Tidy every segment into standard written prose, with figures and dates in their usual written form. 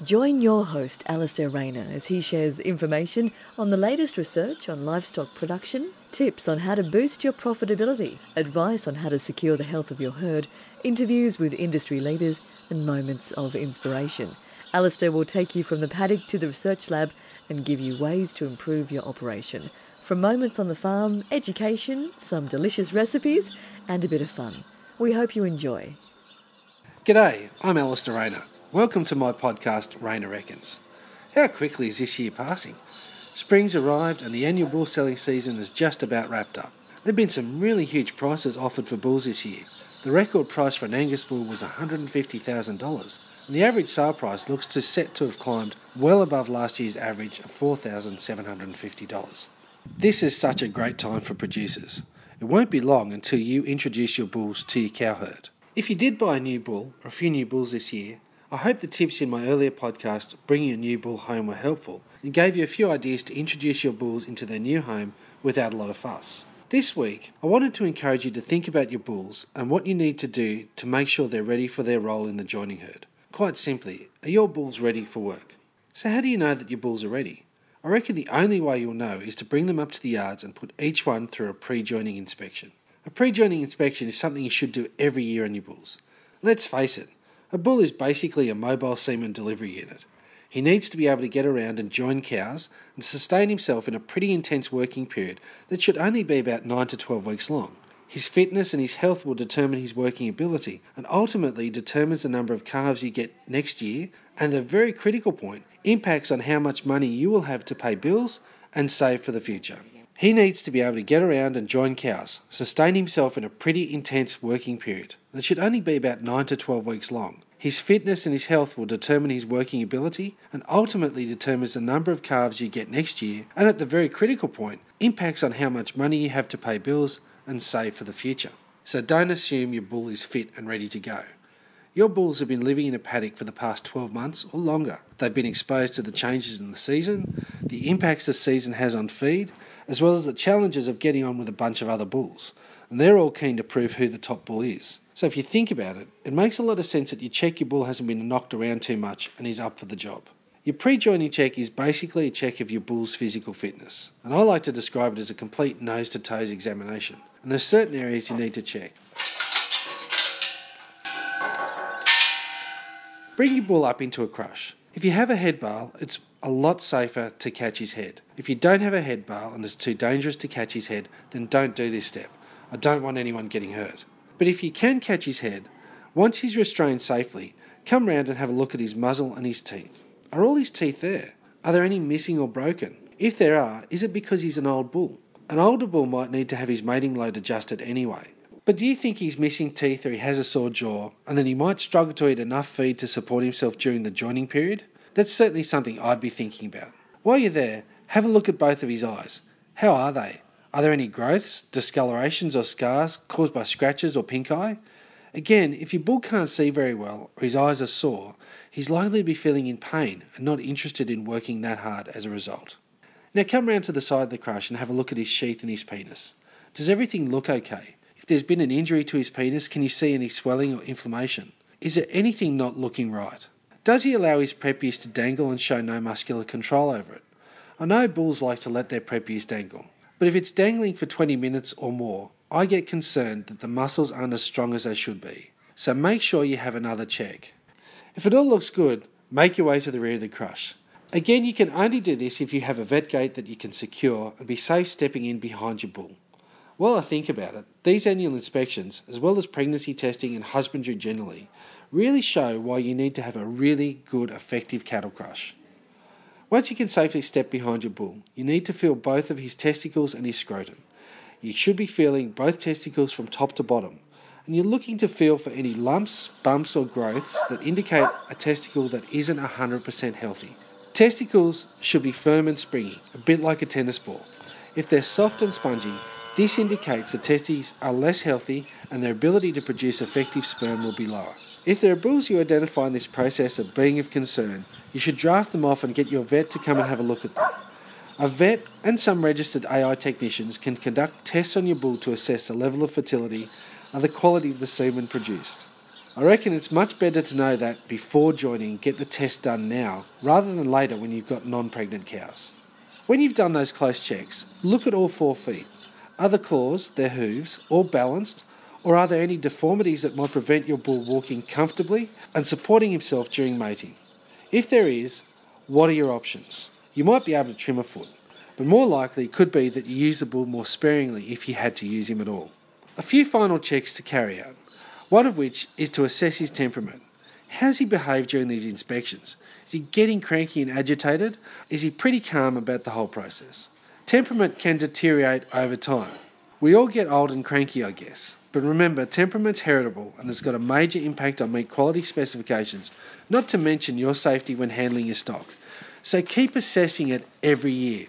Join your host, Alistair Rayner, as he shares information on the latest research on livestock production, tips on how to boost your profitability, advice on how to secure the health of your herd, interviews with industry leaders, and moments of inspiration. Alistair will take you from the paddock to the research lab and give you ways to improve your operation. From moments on the farm, education, some delicious recipes, and a bit of fun. We hope you enjoy. G'day, I'm Alistair Rayner. Welcome to my podcast, Rayner Reckons. How quickly is this year passing? Spring's arrived and the annual bull selling season is just about wrapped up. There have been some really huge prices offered for bulls this year. The record price for an Angus bull was $150,000, and the average sale price looks set to have climbed well above last year's average of $4,750. This is such a great time for producers. It won't be long until you introduce your bulls to your cow herd. If you did buy a new bull, or a few new bulls this year, I hope the tips in my earlier podcast, Bringing a New Bull Home, were helpful and gave you a few ideas to introduce your bulls into their new home without a lot of fuss. This week, I wanted to encourage you to think about your bulls and what you need to do to make sure they're ready for their role in the joining herd. Quite simply, are your bulls ready for work? So how do you know that your bulls are ready? I reckon the only way you'll know is to bring them up to the yards and put each one through a pre-joining inspection. A pre-joining inspection is something you should do every year on your bulls. Let's face it, a bull is basically a mobile semen delivery unit. He needs to be able to get around and join cows and sustain himself in a pretty intense working period that should only be about 9 to 12 weeks long. His fitness and his health will determine his working ability and ultimately determines the number of calves you get next year, and the very critical point, impacts on how much money you will have to pay bills and save for the future. He needs to be able to get around and join cows, sustain himself in a pretty intense working period that should only be about 9 to 12 weeks long. His fitness and his health will determine his working ability and ultimately determines the number of calves you get next year, and at the very critical point, impacts on how much money you have to pay bills and save for the future. So don't assume your bull is fit and ready to go. Your bulls have been living in a paddock for the past 12 months or longer. They've been exposed to the changes in the season, the impacts the season has on feed, as well as the challenges of getting on with a bunch of other bulls. And they're all keen to prove who the top bull is. So if you think about it, it makes a lot of sense that you check your bull hasn't been knocked around too much and is up for the job. Your pre-joining check is basically a check of your bull's physical fitness. And I like to describe it as a complete nose-to-toes examination. And there's certain areas you need to check. Bring your bull up into a crush. If you have a head bale, it's a lot safer to catch his head. If you don't have a head bale and it's too dangerous to catch his head, then don't do this step. I don't want anyone getting hurt. But if you can catch his head, once he's restrained safely, come round and have a look at his muzzle and his teeth. Are all his teeth there? Are there any missing or broken? If there are, is it because he's an old bull? An older bull might need to have his mating load adjusted anyway. But do you think he's missing teeth or he has a sore jaw, and then he might struggle to eat enough feed to support himself during the joining period? That's certainly something I'd be thinking about. While you're there, have a look at both of his eyes. How are they? Are there any growths, discolorations or scars caused by scratches or pink eye? Again, if your bull can't see very well or his eyes are sore, he's likely to be feeling in pain and not interested in working that hard as a result. Now come round to the side of the crush and have a look at his sheath and his penis. Does everything look okay? If there's been an injury to his penis, can you see any swelling or inflammation? Is there anything not looking right? Does he allow his prepuce to dangle and show no muscular control over it? I know bulls like to let their prepuce dangle, but if it's dangling for 20 minutes or more, I get concerned that the muscles aren't as strong as they should be. So make sure you have another check. If it all looks good, make your way to the rear of the crush. Again, you can only do this if you have a vet gate that you can secure and be safe stepping in behind your bull. While I think about it, these annual inspections, as well as pregnancy testing and husbandry generally, really show why you need to have a really good, effective cattle crush. Once you can safely step behind your bull, you need to feel both of his testicles and his scrotum. You should be feeling both testicles from top to bottom, and you're looking to feel for any lumps, bumps or growths that indicate a testicle that isn't 100% healthy. Testicles should be firm and springy, a bit like a tennis ball. If they're soft and spongy, this indicates the testes are less healthy and their ability to produce effective sperm will be lower. If there are bulls you identify in this process of being of concern, you should draft them off and get your vet to come and have a look at them. A vet and some registered AI technicians can conduct tests on your bull to assess the level of fertility and the quality of the semen produced. I reckon it's much better to know that before joining, get the test done now, rather than later when you've got non-pregnant cows. When you've done those close checks, look at all 4 feet. Are the claws, their hooves, all balanced, or are there any deformities that might prevent your bull walking comfortably and supporting himself during mating? If there is, what are your options? You might be able to trim a foot, but more likely it could be that you use the bull more sparingly if you had to use him at all. A few final checks to carry out, one of which is to assess his temperament. How does he behave during these inspections? Is he getting cranky and agitated? Is he pretty calm about the whole process? Temperament can deteriorate over time. We all get old and cranky, I guess. But remember, temperament's heritable and has got a major impact on meat quality specifications, not to mention your safety when handling your stock. So keep assessing it every year.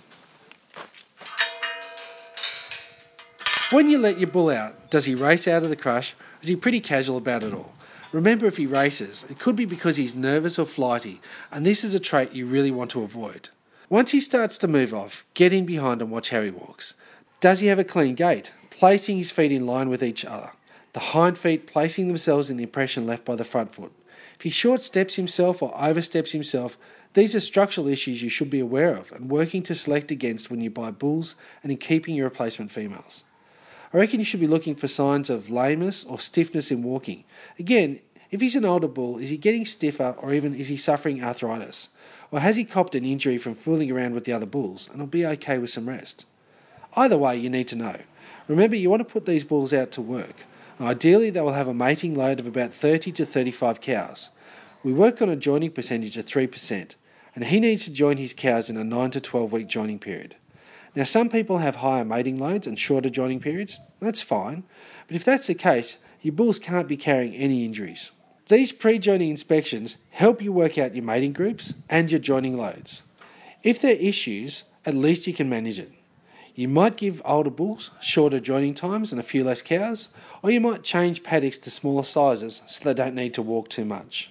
When you let your bull out, does he race out of the crush, or is he pretty casual about it all? Remember, if he races, it could be because he's nervous or flighty, and this is a trait you really want to avoid. Once he starts to move off, get in behind and watch how he walks. Does he have a clean gait, placing his feet in line with each other? The hind feet placing themselves in the impression left by the front foot. If he short steps himself or oversteps himself, these are structural issues you should be aware of and working to select against when you buy bulls and in keeping your replacement females. I reckon you should be looking for signs of lameness or stiffness in walking. Again, if he's an older bull, is he getting stiffer or even is he suffering arthritis? Or has he copped an injury from fooling around with the other bulls and will be okay with some rest? Either way, you need to know. Remember, you want to put these bulls out to work. Ideally, they will have a mating load of about 30 to 35 cows. We work on a joining percentage of 3%, and he needs to join his cows in a 9 to 12 week joining period. Now, some people have higher mating loads and shorter joining periods. That's fine, but if that's the case, your bulls can't be carrying any injuries. These pre-joining inspections help you work out your mating groups and your joining loads. If there are issues, at least you can manage it. You might give older bulls shorter joining times and a few less cows, or you might change paddocks to smaller sizes so they don't need to walk too much.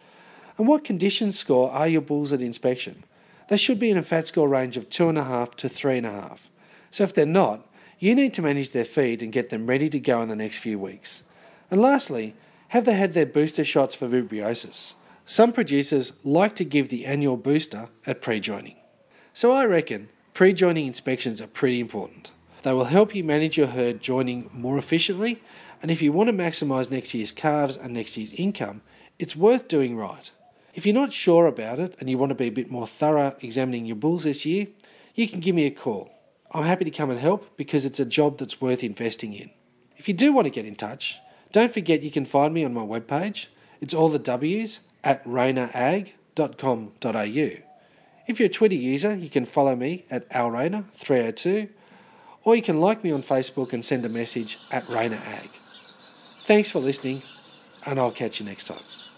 And what condition score are your bulls at inspection? They should be in a fat score range of 2.5 to 3.5. So if they're not, you need to manage their feed and get them ready to go in the next few weeks. And lastly, have they had their booster shots for vibriosis? Some producers like to give the annual booster at pre-joining. So I reckon pre-joining inspections are pretty important. They will help you manage your herd joining more efficiently, and if you want to maximise next year's calves and next year's income, it's worth doing right. If you're not sure about it and you want to be a bit more thorough examining your bulls this year, you can give me a call. I'm happy to come and help because it's a job that's worth investing in. If you do want to get in touch, don't forget you can find me on my webpage. It's all the W's at raynerag.com.au. If you're a Twitter user, you can follow me at alrayner302, or you can like me on Facebook and send a message at raynerag. Thanks for listening, and I'll catch you next time.